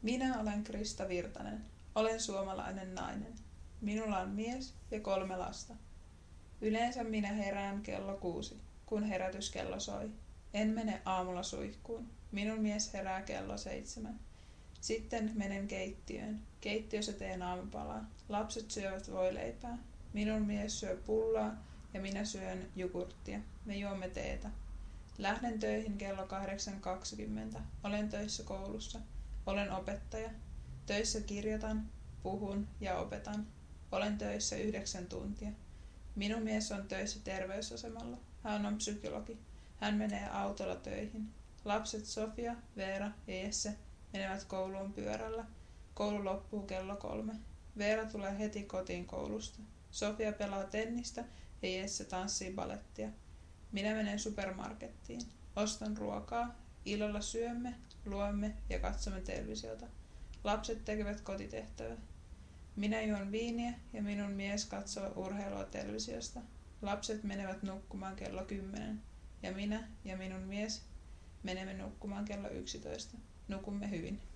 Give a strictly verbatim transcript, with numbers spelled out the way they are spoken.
Minä olen Krista Virtanen. Olen suomalainen nainen. Minulla on mies ja kolme lasta. Yleensä minä herään kello kuusi, kun herätyskello soi. En mene aamulla suihkuun. Minun mies herää kello seitsemän. Sitten menen keittiöön. Keittiössä teen aamupalaa. Lapset syövät voileipää. Minun mies syö pullaa ja minä syön jogurttia. Me juomme teetä. Lähden töihin kello kahdeksan kaksikymmentä. Olen töissä koulussa. Olen opettaja. Töissä kirjoitan, puhun ja opetan. Olen töissä yhdeksän tuntia. Minun mies on töissä terveysasemalla. Hän on psykologi. Hän menee autolla töihin. Lapset Sofia, Veera ja Jesse menevät kouluun pyörällä. Koulu loppuu kello kolme. Veera tulee heti kotiin koulusta. Sofia pelaa tennistä ja Jesse tanssii balettia. Minä menen supermarkettiin. Ostan ruokaa. Illalla syömme, luemme ja katsomme televisiota. Lapset tekevät kotitehtävää. Minä juon viiniä ja minun mies katsoo urheilua televisiosta. Lapset menevät nukkumaan kello kymmenen ja minä ja minun mies menemme nukkumaan kello yksitoista. Nukumme hyvin.